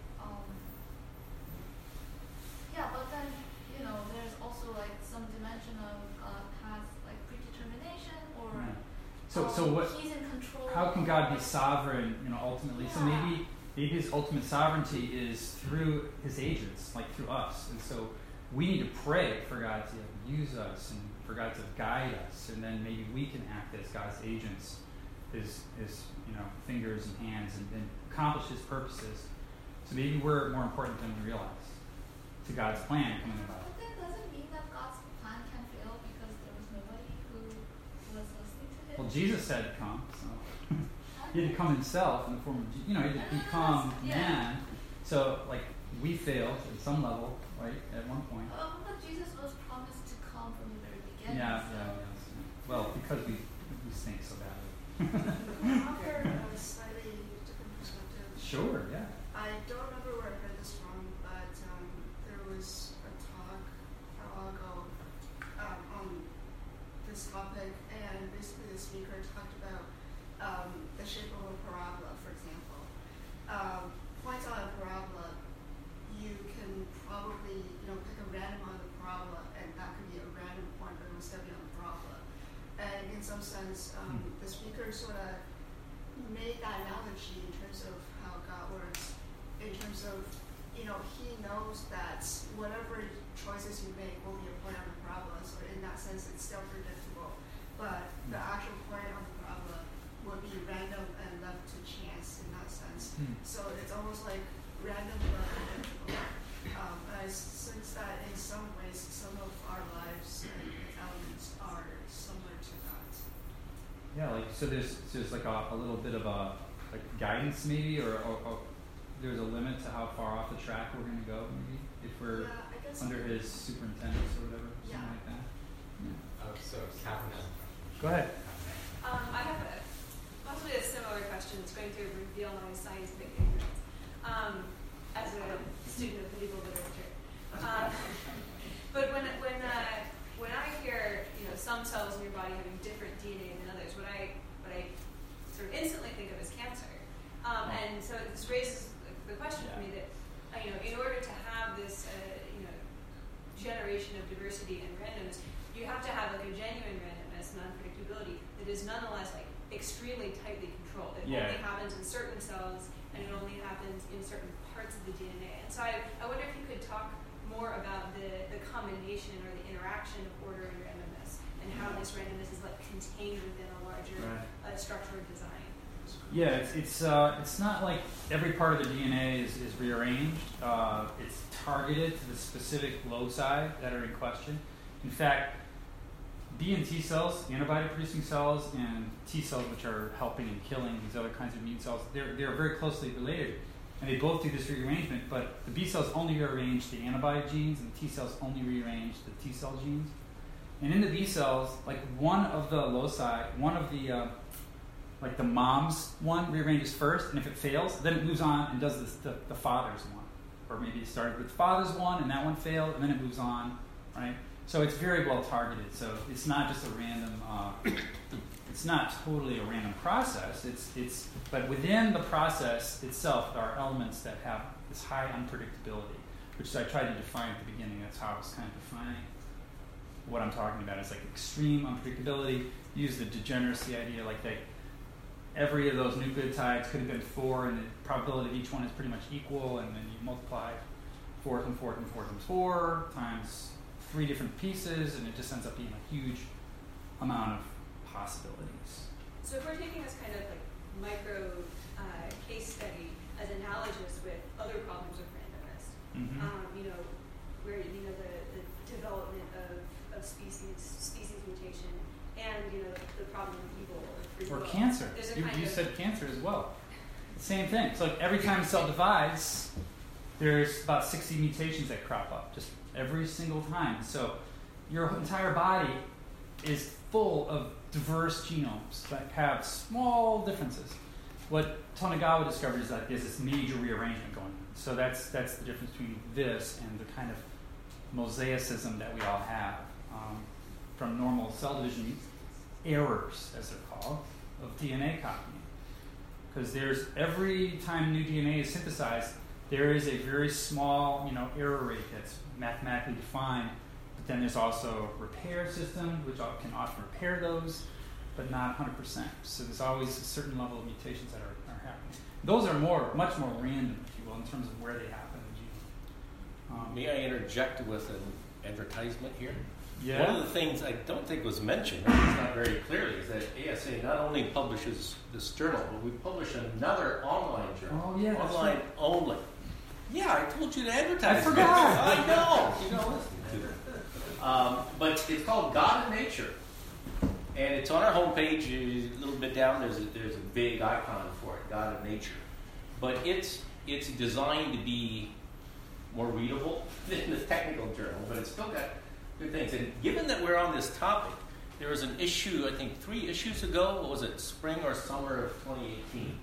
there's also like some dimension of God has like predetermination, or So what? He's in control. How can God be sovereign? Ultimately. Yeah. So maybe His ultimate sovereignty is through His agents, like through us, and so we need to pray for God to use us and for God to guide us, and then maybe we can act as God's agents, His fingers and hands, and accomplish His purposes. So maybe we're more important than we realize to God's plan coming about. But that doesn't mean that God's plan can fail because there was nobody who was listening to Him. Well, Jesus said, "Come." So He had to come Himself in the form of, He had to become man. So, like, we failed at some level, right, at one point. But Jesus was promised to come from the very beginning. Yeah. Well, because we stink so badly. Offer a slightly different perspective. Sure, yeah. I don't remember where I heard this from, but there was a talk a while ago on this topic, and basically the speaker talked about the shape of a parabola, for example. Points on a parabola, you can probably pick a random on the parabola, and that could be a random point, but it will still be on the parabola. And in some sense, the speaker sort of made that analogy in terms of how God works, in terms of, He knows that whatever choices you make will be a point on the parabola, so in that sense it's still predictable. But the actual point on the parabola would be random and left to chance in that sense. So it's almost like random but predictable. I sense that in some ways, some of our lives and elements are similar to that. Yeah, so there's like a little bit of a guidance maybe, or there's a limit to how far off the track we're going to go maybe if we're under His superintendence or whatever, something like that. Yeah. So Catherine has a question. Go ahead. I have possibly a similar question. It's going to reveal my scientific ignorance as a student of medieval literature. But when I hear some cells in your body having different DNA than others, what I sort of instantly think of is cancer. And so this raises the question for me that in order to have this generation of diversity and randomness, you have to have like a genuine randomness and unpredictability that is nonetheless like extremely tightly controlled. It only happens in certain cells, and it only happens in certain parts of the DNA. And so I wonder if you could talk more about the combination or the interaction of order and randomness, and how this randomness is like contained within a larger structure or design. Yeah, it's not like every part of the DNA is rearranged. It's targeted to the specific loci that are in question. In fact, B and T cells, antibody-producing cells, and T cells, which are helping and killing these other kinds of immune cells, they're very closely related. And they both do this rearrangement, but the B cells only rearrange the antibody genes, and the T cells only rearrange the T cell genes. And in the B cells, like one of the loci, one of the like the mom's one rearranges first, and if it fails, then it moves on and does the father's one. Or maybe it started with father's one, and that one failed, and then it moves on, right? So it's very well targeted. So it's not just a random, it's not totally a random process. But within the process itself, there are elements that have this high unpredictability, which I tried to define at the beginning. That's how I was kind of defining what I'm talking about. It's like extreme unpredictability. Use the degeneracy idea, like every of those nucleotides could have been 4, and the probability of each one is pretty much equal, and then you multiply 4 times 4 times 4 times 4 times 3 different pieces, and it just ends up being a huge amount of possibilities. So if we're taking this kind of like micro case study as analogous with other problems of randomness, where the development of species mutation, and the problem of evil or free will. Or cancer. You said cancer as well. Same thing. So like every time a cell divides, there's about 60 mutations that crop up just every single time. So your entire body is full of diverse genomes that have small differences. what Tonegawa discovered is that there's this major rearrangement going on. So that's the difference between this and the kind of mosaicism that we all have from normal cell division errors, as they're called, of DNA copying. Because there's every time new DNA is synthesized, there is a very small, error rate that's mathematically defined. But then there's also repair systems, which can often repair those, but not 100%. So there's always a certain level of mutations that are happening. Those are much more random, if you will, in terms of where they happen in the genome. May I interject with an advertisement here? Yeah. One of the things I don't think was mentioned, or it's not very clearly, is that ASA not only publishes this journal, but we publish another online journal. Oh, yeah. Online only. Yeah, I told you to advertise. I forgot. I know. You don't listen to it. But it's called God and Nature. And it's on our homepage. A little bit down, there's a big icon for it, God and Nature. But it's designed to be more readable than the technical journal, but it's still got good things. And given that we're on this topic, there was an issue, I think 3 issues ago, what was it, spring or summer of 2018,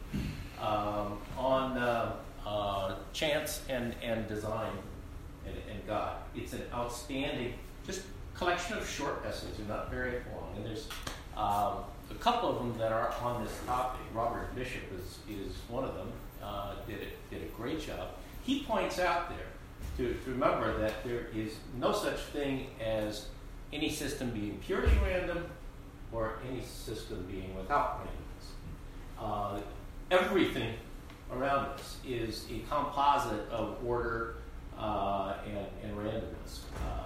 on chance and design and God. It's an outstanding, just collection of short essays. They're not very long. And there's a couple of them that are on this topic. Robert Bishop is one of them, did a great job. He points out there to remember that there is no such thing as any system being purely random or any system being without randomness. Everything around us is a composite of order and randomness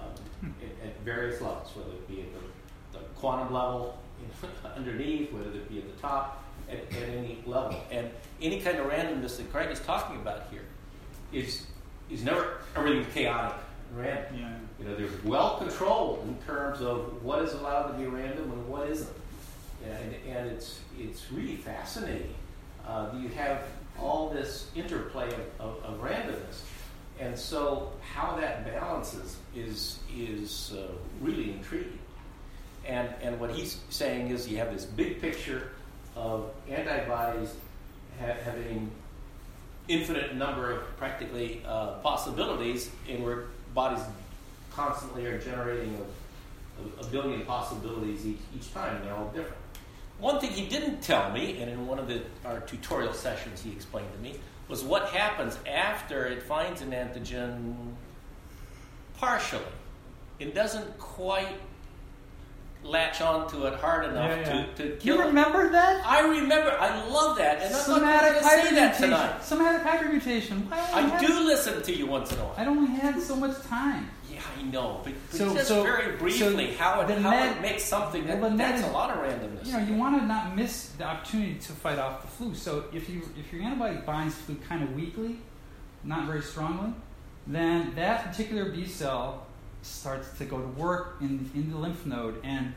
at various levels, whether it be at the quantum level underneath, whether it be at the top, at any level. And any kind of randomness that Craig is talking about here is never everything chaotic and random. Yeah. There's well controlled in terms of what is allowed to be random and what isn't. And it's really fascinating. You have all this interplay of randomness. And so how that balances is really intriguing. And what he's saying is you have this big picture of antibodies having infinite number of practically possibilities, and where bodies constantly are generating a billion possibilities each time, and they're all different. One thing he didn't tell me, and in one of our tutorial sessions he explained to me, was what happens after it finds an antigen partially. It doesn't quite latch onto it hard enough to kill it. You remember that? I remember. I love that. And I'm not going to say that tonight. Somatic hypermutation. I do listen to you once in a while. I only had so much time. Yeah, I know. But so very briefly, how it makes something that's a lot of randomness. You want to not miss the opportunity to fight off the flu. So if your antibody binds flu kind of weakly, not very strongly, then that particular B cell starts to go to work in the lymph node, and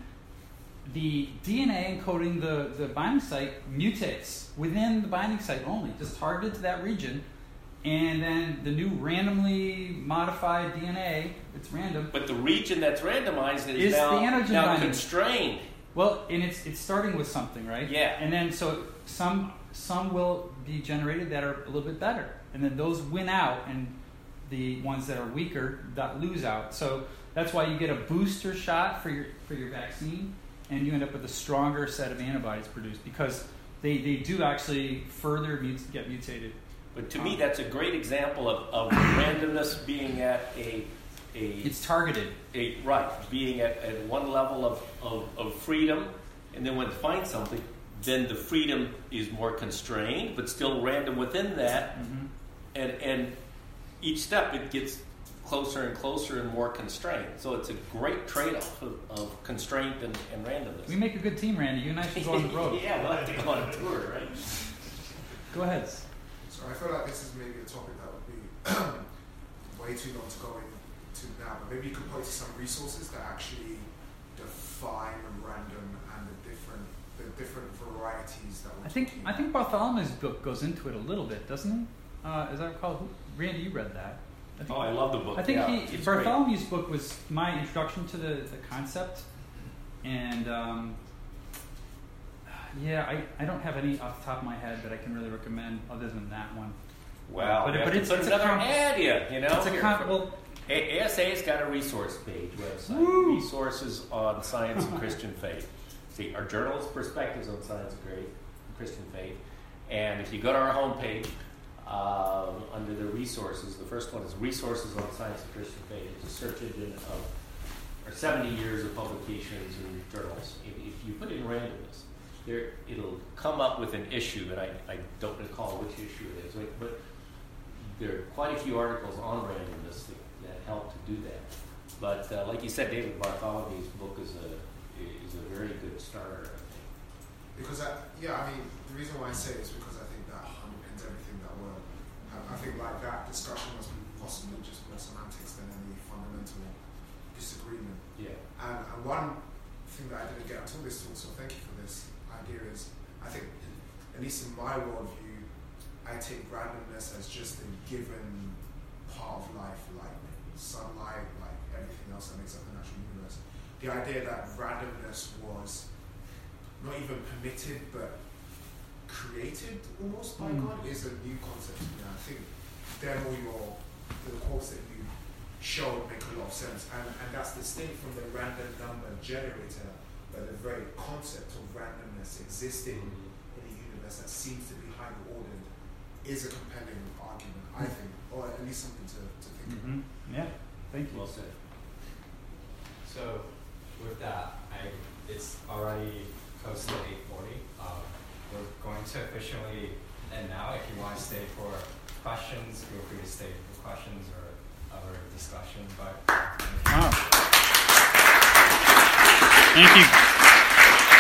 the DNA encoding the binding site mutates within the binding site only, just targeted to that region, and then the new randomly modified DNA, it's random. But the region that's randomized is the antigen now constrained. Well, and it's starting with something, right? Yeah. And then so some will be generated that are a little bit better, and then those win out, and the ones that are weaker that lose out. So that's why you get a booster shot for your vaccine, and you end up with a stronger set of antibodies produced, because they do actually further get mutated. But to me, that's a great example of randomness being at it's targeted. Being at one level of freedom, and then when it finds something, then the freedom is more constrained, but still random within that, and each step it gets closer and closer and more constrained. So it's a great trade-off of constraint and randomness. We make a good team, Randy. You and I should go on the road. Yeah, we'll have to go on a tour, right? Go ahead. So I feel like this is maybe a topic that would be way too long to go into now, but maybe you could point to some resources that actually define random and the different varieties that we're I think Bartholomew's book goes into it a little bit, doesn't he? As I recall, Randy, you read that. I love the book. I think Bartholomew's book was my introduction to the concept, and Yeah, I don't have any off the top of my head that I can really recommend other than that one. Well, but it's another ad, you know. It's a ASA's got a resource page website. Woo! Resources on science and Christian faith. See, our journal is Perspectives on Science and Christian faith. And if you go to our homepage, under the resources, the first one is Resources on Science and Christian faith. It's a search engine of our 70 years of publications and journals. If you put in randomness, it'll come up with an issue, and I don't recall which issue it is, but there are quite a few articles on randomness that help to do that. But like you said, David Bartholomew's book is a very good starter, I think. Because the reason why I say it is because I think that underpins everything that we're. I think like that discussion must be possibly just more semantics than any fundamental disagreement. Yeah. And one thing that I didn't get until this talk, so thank you for this idea, is I think, at least in my worldview, I take randomness as just a given part of life, like sunlight, like everything else that makes up the natural universe. The idea that randomness was not even permitted but created almost by God is a new concept to me. I think then all the quotes that you showed make a lot of sense, and that's distinct from the random number generator, but the very concept of randomness existing in a universe that seems to be highly ordered is a compelling argument, I think, or at least something to think about. Yeah, thank you. Well said. So with that, it's already close to 8:40. We're going to officially end now. If you want to stay for questions, feel free to stay for questions or other discussion. But thank you.